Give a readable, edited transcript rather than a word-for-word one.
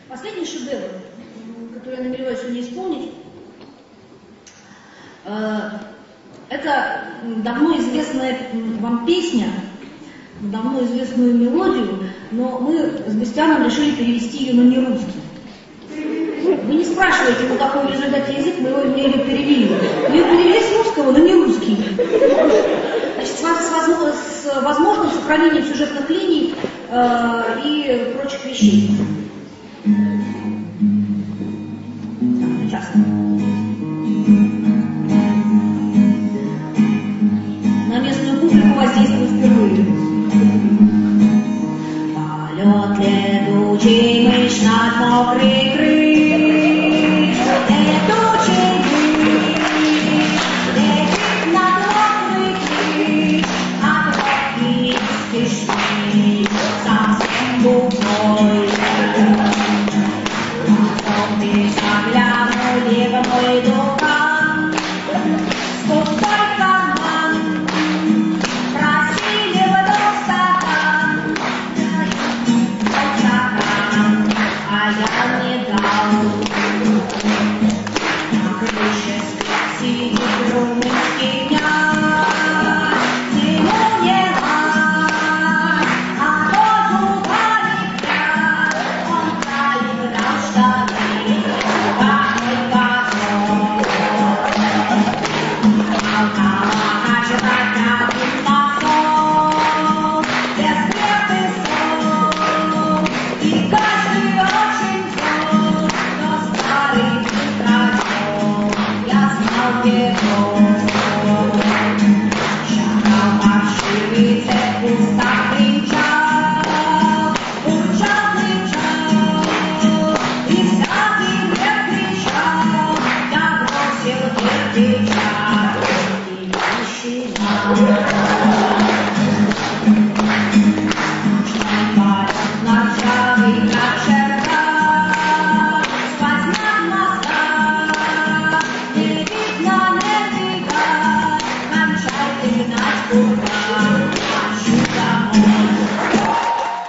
Последний шедевр, который я намереваюсь сегодня исполнить, это давно известная вам песня, давно известную мелодию, но мы с Бастианом решили перевести ее на нерусский. Вы не спрашиваете, на какой в результате язык мы ее перевели. Мы ее перевели с русского на нерусский. Значит, с возможным сохранением сюжетных линий и прочих вещей. Сейчас. На местную публику воздействую впервые. Полет летучий мышь над мокрый крыш, летучий мышь летит над мокрый крыш, а тропки спешны, совсем глухой. Потом ты заглянули в мой дукан, с пустой карман, просили вдруг стакан, а я не дал. На крыше сидит румынский князь, ему не рад, а тот губами прядь, он проиграл штаны, как мой газон. Алкала жрать один масон, без крепкий сон, и каждый очень зол, но старый дурачок, я знал его. Шагал паршивый цепь, пусто кричал, и всякий мне кричал, я бросил кирпича и исчезал. Ночной полет ночавый, как шерка, сквозняк мозга, не видно, не видать, кончай ты гнать курка.